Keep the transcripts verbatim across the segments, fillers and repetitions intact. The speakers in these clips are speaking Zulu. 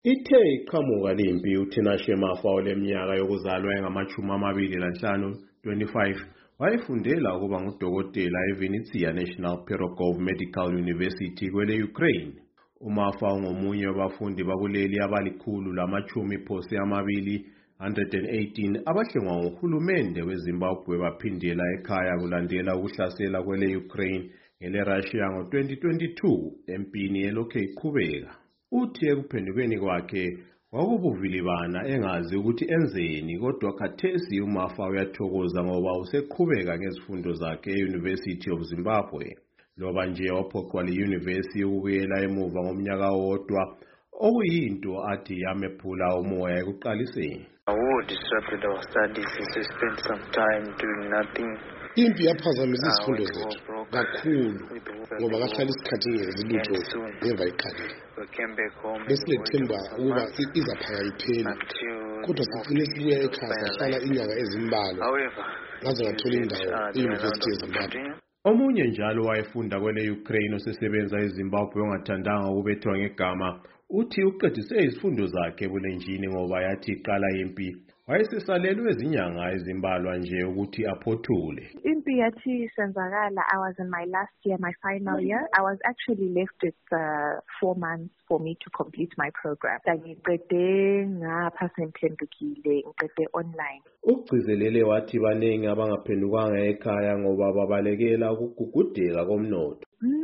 Ithe iqhamuka lempi uTinashe Mafa oleminyaka yokuzalwa engamachumi amabili lanhlanu, twenty-five, wayefundela ukuba ngudokotela eVinnytsia National Pyrogov Medical University kwele Ukraine. uMafa ungomunye wabafundi bakuleli abalikhulu lamachumi phose amabili, one hundred eighteen, abahlengwa nguhulumende weZimbabwe baphindela ekhaya kulandela ukuhlasela kwele Ukraine ngele Russia ngo twenty twenty-two empini elokhe iqhubeka. Uthi ekuphendukeni kwakhe kwakubuvilibana engazi ukuthi enzeni, kodwa khathesi uMafa uyathokoza ngoba useqhubeka ngezifundo zakhe e-University of Zimbabwe. Loba nje waphoqwa le-University ukubuyela emuva ngomnyaka owodwa, okuyinto athi yamephula umoya ekuqaliseni. I would disrupt our studies to spend some time doing nothing. Impi yaphazamisa izifundo zethu kakhulu ngoba kahlala isikhathi ngezilutho ngemva iqalile. Besinethemba ukuba izaphaka iphela, kodwa sifune sibuya ekhaya sahlala inyanga ezimbalwa ngaze ngathola indawo e-University yeZimbabwe. Omunye njalo wayefunda kwele Ukraine osesebenza eZimbabwe ongathandanga ukubethwa ngegama, uthi uqedise izifundo zakhe ebulenjini ngoba yathi iqala impi wayesesalelwe ezinyanga ezimbalwa nje ukuthi aphothule. Impi yathi senzakala, I was in my last year, my final year. I was actually left with uh, four months for me to complete my program. Ngiqede ngapha semphendukile, ngiqede online. Ugcizelele wathi baningi abangaphendukanga ekhaya ngoba babalekela ukugugudeka komnotho.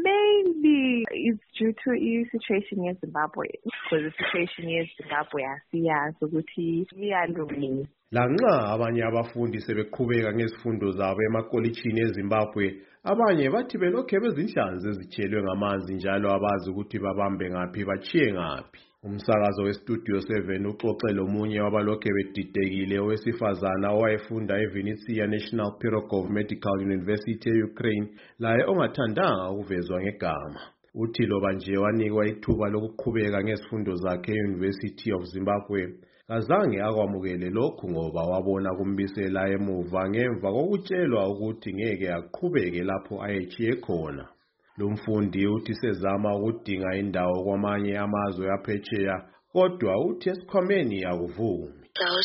Mainly it's due to the situation in Zimbabwe, because the situation in Zimbabwe asiyazi ukuthi iyalungile. Lanxa abanye abafundi sebeqhubeka ngezifundo zabo emakolitshini eZimbabwe, abanye bathi belokhe bezinhlanzi ezitshelwe ngamanzi njalo abazi ukuthi babambe ngaphi bachiye ngaphi. Umsakazo weStudio seven uxoxe lomunye wabalokhe bedidekile owesifazana owayefunda eVinnytsia National Pyrogov Medical University e-Ukraine, laye ongathandanga ukuvezwa ngegama. Uthi loba nje wanikwa ithuba lokuqhubeka ngezifundo zakhe e-University of Zimbabwe, kazange akwamukele lokhu ngoba wabona kumbisela emuva ngemva kokutshelwa ukuthi ngeke aqhubeke lapho ayechiye khona. Lo mfundi uthi sezama ukudinga indawo kwamanye amazwe aphetsheya, kodwa uthi esikhwameni akuvumi.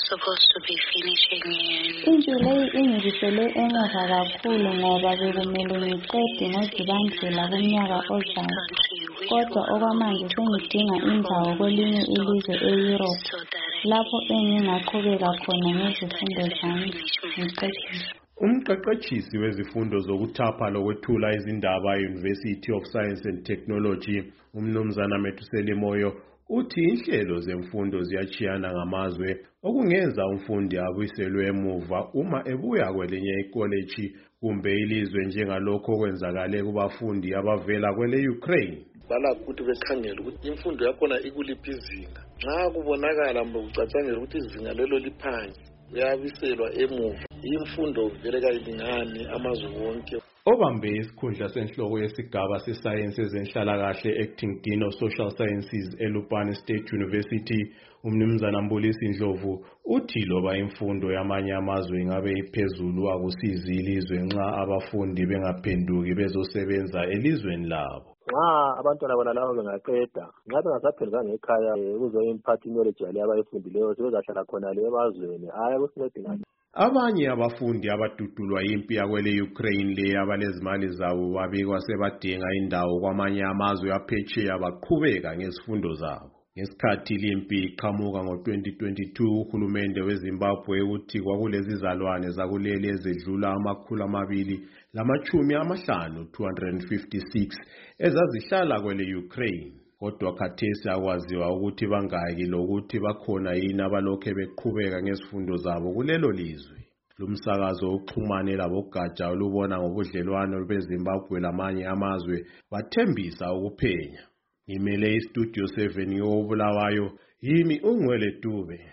Into leyi ingibisele emuva kakhulu ngoba bekumele ngiqede ngozibandlela kumnyaka ozayo, kodwa okwamanje sengidinga indawo kwelinye ilizwe e-Europe lapho engingaqhubeka khona ngezifundo zami ngiqedile. Umqeqetshisi wezifundo zokuthapha lokwethula izindaba e-University of Science and Technology, uMnumzana Metuseli Moyo, uthi inhlelo zemfundo ziyachiyana ngamazwe, okungenza umfundi abuyiselwe emuva uma ebuya kwelinye ikoleji kumbe ilizwe njengalokho okwenzakale kubafundi abavela kwele Ukraine. Balakho ukuthi bekhangele ukuthi imfundo yakhona ikuliphi izinga. Nxa kubonakala mbe ucatshangela ukuthi izinga lelo liphansi, uyabiselwa emuva. Imfundo vele kayilingani amazwe wonke. Obambe isikhundla senhloko yesigaba seScience ezenhlalakahle Acting Dean of Social Sciences eLupane State University, uMnumzana Mbulisi Ndlovu, uthi loba imfundo yamanye amazwe ingabe iphezulu akusizi ilizwe nxa abafundi bengaphenduki bezosebenza elizweni labo. Nxa abantwana bona labo bengaqeda, nxa bengasaphendukanga ekhaya kuzo imphathi knowledge yale abayifundileyo sebezahlala khona le emazweni, hayi kusincedingani. Abanye abafundi abadudulwa impi yakwele Ukraine le abalezimali zabo babikwa sebadinga indawo kwamanye amazwe aphetsheya baqhubeka ngezifundo zabo. Ngesikhathi limpi iqhamuka ngo twenty twenty-two, uhulumende weZimbabwe uthi kwakulezizalwane zakuleli ezedlula amakhulu amabili lamachumi amahlanu, two hundred fifty-six, ezazihlala kwele Ukraine. Kodwa khathesi akwaziwa ukuthi bangaki lokuthi bakhona yini abalokhe beqhubeka ngezifundo zabo kulelo lizwe. Lumsakazo uxhumane labogatsha olubona ngobudlelwano beZimbabwe lamanye amazwe bathembisa ukuphenya. Imele iStudio seven yoBulawayo, yimi uNgwele Dube.